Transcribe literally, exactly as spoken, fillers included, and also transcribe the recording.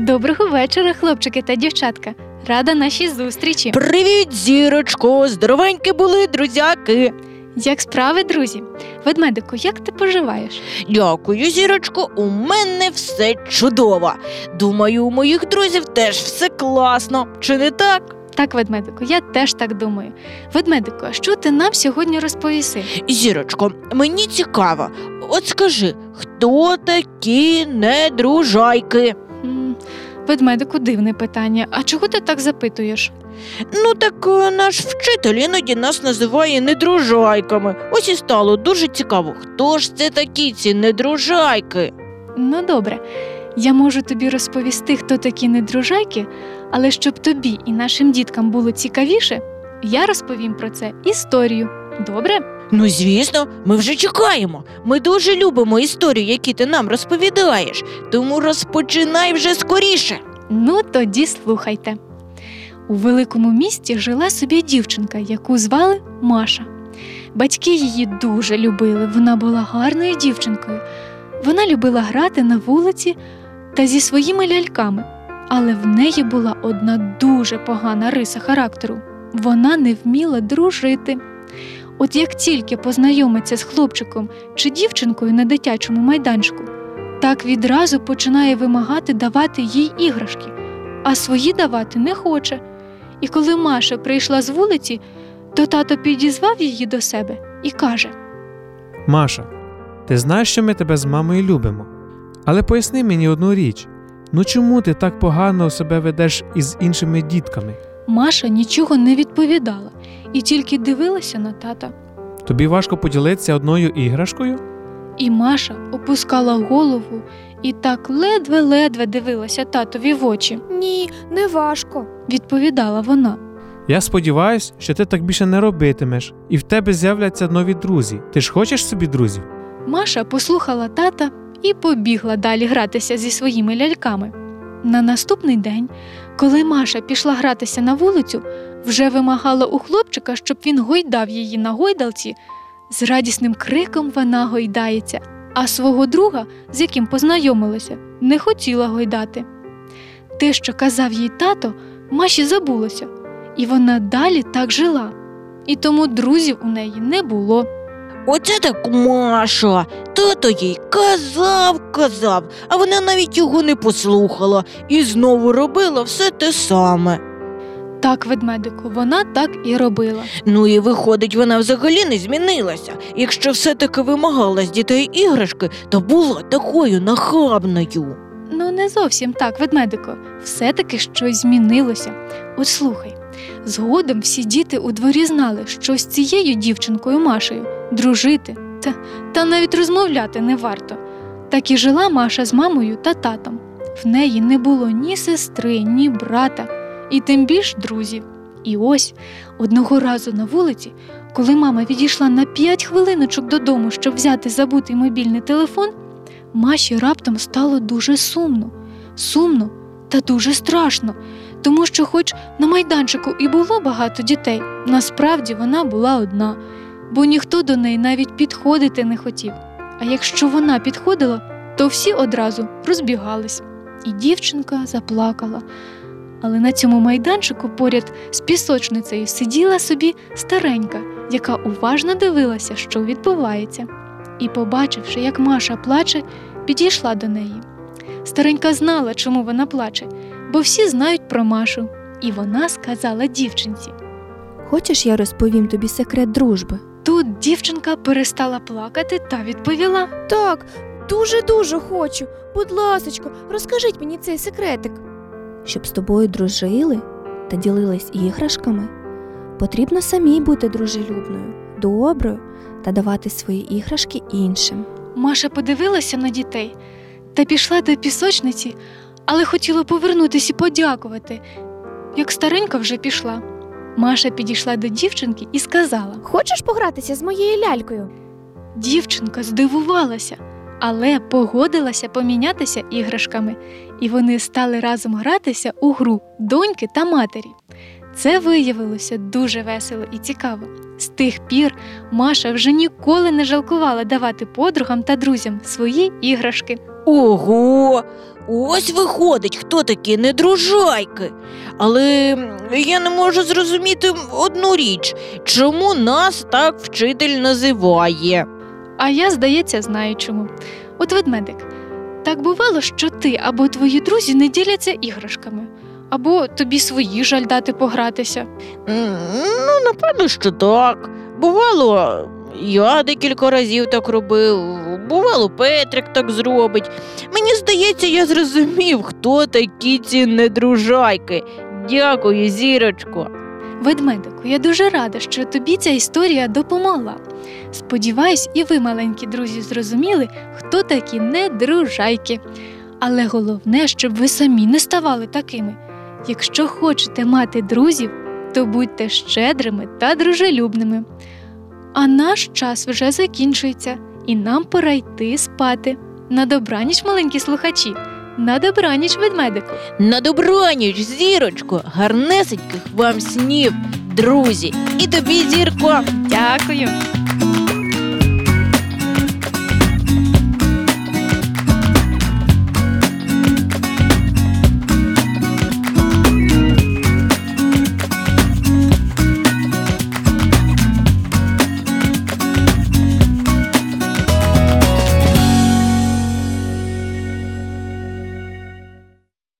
Доброго вечора, хлопчики та дівчатка. Рада нашій зустрічі. Привіт, Зірочко! Здоровенькі були, друзяки! Як справи, друзі? Ведмедику, як ти поживаєш? Дякую, Зірочко, у мене все чудово. Думаю, у моїх друзів теж все класно. Чи не так? Так, ведмедику, я теж так думаю. Ведмедику, а що ти нам сьогодні розповіси? Зірочко, мені цікаво. От скажи, хто такі недружайки? М, Ведмедику, дивне питання. А чого ти так запитуєш? Ну так е, наш вчитель іноді нас називає недружайками. Ось і стало дуже цікаво, хто ж це такі ці недружайки? Ну, добре. Я можу тобі розповісти, хто такі недружайки, але щоб тобі і нашим діткам було цікавіше, я розповім про це історію. Добре? Ну, звісно, ми вже чекаємо. Ми дуже любимо історії, які ти нам розповідаєш. Тому розпочинай вже скоріше. Ну, тоді слухайте. У великому місті жила собі дівчинка, яку звали Маша. Батьки її дуже любили, вона була гарною дівчинкою. Вона любила грати на вулиці та зі своїми ляльками. Але в неї була одна дуже погана риса характеру. Вона не вміла дружити. От як тільки познайомиться з хлопчиком чи дівчинкою на дитячому майданчику, так відразу починає вимагати давати їй іграшки, а свої давати не хоче. І коли Маша прийшла з вулиці, то тато підізвав її до себе і каже: Маша, ти знаєш, що ми тебе з мамою любимо. Але поясни мені одну річ. Ну чому ти так погано себе ведеш із іншими дітками? Маша нічого не відповідала і тільки дивилася на тата. Тобі важко поділитися одною іграшкою? І Маша опускала голову і так ледве-ледве дивилася татові в очі. Ні, не важко. Відповідала вона. Я сподіваюся, що ти так більше не робитимеш, і в тебе з'являться нові друзі. Ти ж хочеш собі друзів? Маша послухала тата і побігла далі гратися зі своїми ляльками. На наступний день, коли Маша пішла гратися на вулицю, вже вимагала у хлопчика, щоб він гойдав її на гойдалці. З радісним криком вона гойдається, а свого друга, з яким познайомилася, не хотіла гойдати. Те, що казав їй тато, Маші забулося, і вона далі так жила. І тому друзів у неї не було. Оце так Маша. Тато їй казав, казав, а вона навіть його не послухала і знову робила все те саме. Так, ведмедику, вона так і робила. Ну і виходить, вона взагалі не змінилася. Якщо все-таки вимагала з дітей іграшки, то була такою нахабною. Ну, не зовсім так, ведмедику. Все-таки щось змінилося. От слухай, згодом всі діти у дворі знали, що з цією дівчинкою Машею дружити та, та навіть розмовляти не варто. Так і жила Маша з мамою та татом. В неї не було ні сестри, ні брата, і тим більш друзів. І ось одного разу на вулиці, коли мама відійшла на п'ять хвилиночок додому, щоб взяти забутий мобільний телефон, Маші раптом стало дуже сумно. Сумно та дуже страшно, тому що хоч на майданчику і було багато дітей, насправді вона була одна, бо ніхто до неї навіть підходити не хотів. А якщо вона підходила, то всі одразу розбігались. І дівчинка заплакала. Але на цьому майданчику поряд з пісочницею сиділа собі старенька, яка уважно дивилася, що відбувається. І, побачивши, як Маша плаче, підійшла до неї. Старенька знала, чому вона плаче, бо всі знають про Машу. І вона сказала дівчинці: Хочеш, я розповім тобі секрет дружби? Тут дівчинка перестала плакати та відповіла: Так, дуже-дуже хочу. Будь ласочко, розкажіть мені цей секретик. Щоб з тобою дружили та ділились іграшками, потрібно самій бути дружелюбною, доброю та давати свої іграшки іншим. Маша подивилася на дітей та пішла до пісочниці, але хотіла повернутися і подякувати, як старенька вже пішла. Маша підійшла до дівчинки і сказала: Хочеш погратися з моєю лялькою? Дівчинка здивувалася, але погодилася помінятися іграшками, і вони стали разом гратися у гру «Доньки та матері». Це виявилося дуже весело і цікаво. З тих пір Маша вже ніколи не жалкувала давати подругам та друзям свої іграшки. Ого! Ось виходить, хто такі недружайки. Але я не можу зрозуміти одну річ. Чому нас так вчитель називає? А я, здається, знаю чому. От ведмедик, так бувало, що ти або твої друзі не діляться іграшками, або тобі свої жаль дати погратися. М, Ну, напевно, що так. Бувало, я декілька разів так робив, бувало, Петрик так зробить. Мені здається, я зрозумів, хто такі ці недружайки. Дякую, Зірочко. Ведмедику, я дуже рада, що тобі ця історія допомогла. Сподіваюсь, і ви, маленькі друзі, зрозуміли, хто такі недружайки. Але головне, щоб ви самі не ставали такими. Якщо хочете мати друзів, то будьте щедрими та дружелюбними. А наш час вже закінчується, і нам пора йти спати. На добраніч, маленькі слухачі! На добраніч, ведмедику! На добраніч, Зірочко, гарнесеньких вам снів, друзі. І тобі, Зірко. Дякую!